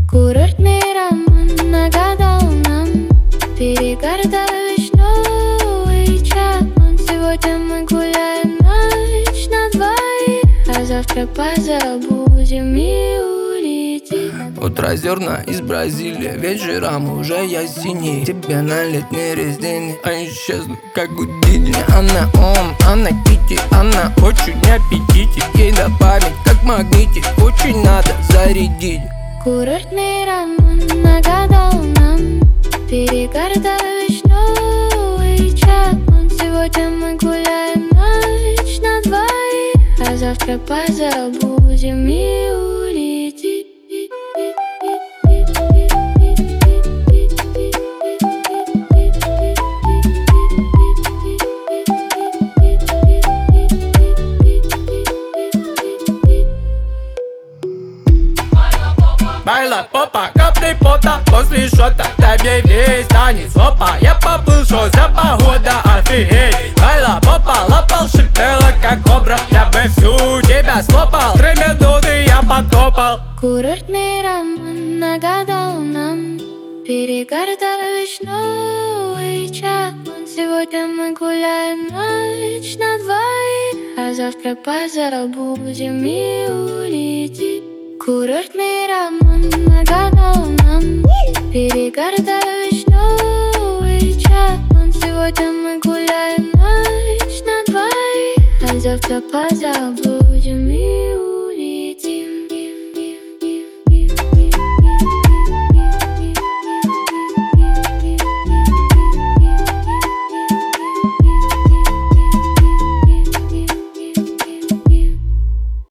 Курортный роман нагадал нам перегородок вишневый чапман. Сегодня мы гуляем ночь на двоих, а завтра позабудем и улетим. Утро зерна из Бразилии, вечером уже ясней. Тебе на летней резине, а исчезла как Гудини. Она она Кити, она очень аппетитит. Ей на память как магнитик, очень надо зарядить. Курортный роман нагадал нам перегородок вишневый чапман. Сегодня мы гуляем ночь на двоих, а завтра позабудем и улетим. Байла попа, капли пота, после шота тебе весь танец опа. Я поплыл, что за погода, офигеть. Байла попа, лапал, шипела как кобра. Я бы всю тебя слопал, 3 минуты я потопал. Курортный роман нагадал нам перегородок вишневый чапман. Сегодня мы гуляем ночь на двоих, а завтра позабудем и улетим. Курортный роман нагадал нам перегородок вишневый чапман. Сегодня мы гуляем ночь на двоих, а завтра позабудем и улетим.